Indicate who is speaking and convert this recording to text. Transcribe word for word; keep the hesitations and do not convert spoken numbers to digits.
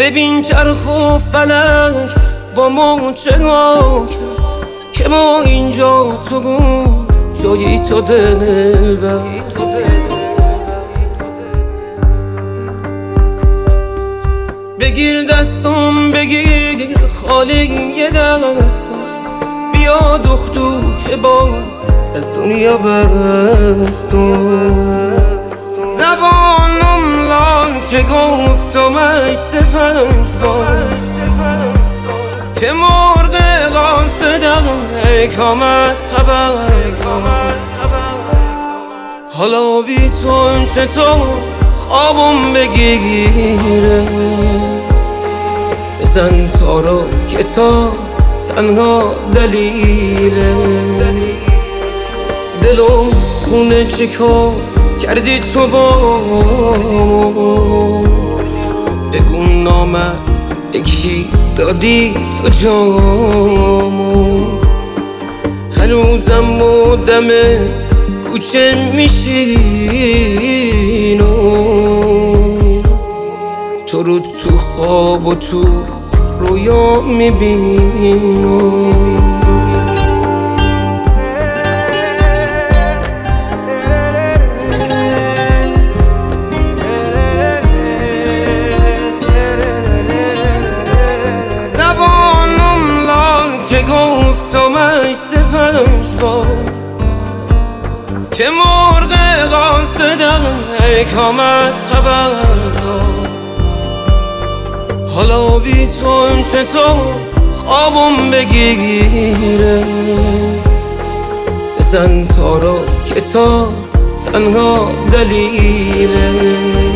Speaker 1: ببین چرخ و فلک با ما چرا کرد که ما اینجا تو گو جایی تو دلبر. بگیر دستم بگیر خالی یه دستم، بیا دختو که با از دنیا برستم. زبانم لال که گفتم ای سپنج بار که مرغ قاصدم ای کامت خبر کن. حالا بی تو این چطور خوابم بگیره، بزن تارو که تا تنها دلیله. دلم خونه چیکار کردی تو با بگو نامد بگی دادی تو جامو. هنوزم مدم کوچه میشینو تو رو تو خواب و تو رویا میبینو. که گفتم ای سپنج بار که مرغ قاصدم ای کامت خبر دار. حالا بی تو این چطور خوابم بگیره، بزن تارو که تا تنها دلیله.